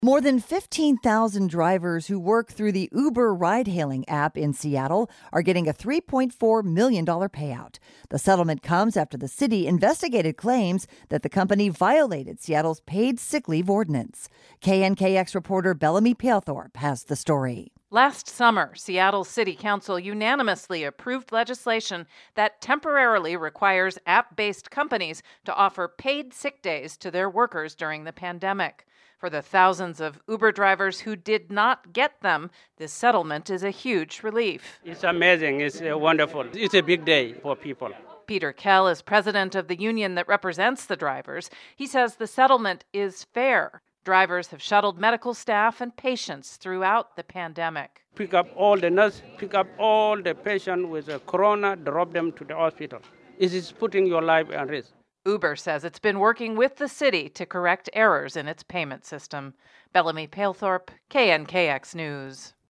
More than 15,000 drivers who work through the Uber ride-hailing app in Seattle are getting a $3.4 million payout. The settlement comes after the city investigated claims that the company violated Seattle's paid sick leave ordinance. KNKX reporter Bellamy Palethorpe has the story. Last summer, Seattle City Council unanimously approved legislation that temporarily requires app-based companies to offer paid sick days to their workers during the pandemic. For the thousands of Uber drivers who did not get them, this settlement is a huge relief. It's amazing. It's wonderful. It's a big day for people. Peter Kell is president of the union that represents the drivers. He says the settlement is fair. Drivers have shuttled medical staff and patients throughout the pandemic. Pick up all the nurses, pick up all the patients with a corona, drop them to the hospital. It is putting your life at risk. Uber says it's been working with the city to correct errors in its payment system. Bellamy Palethorpe, KNKX News.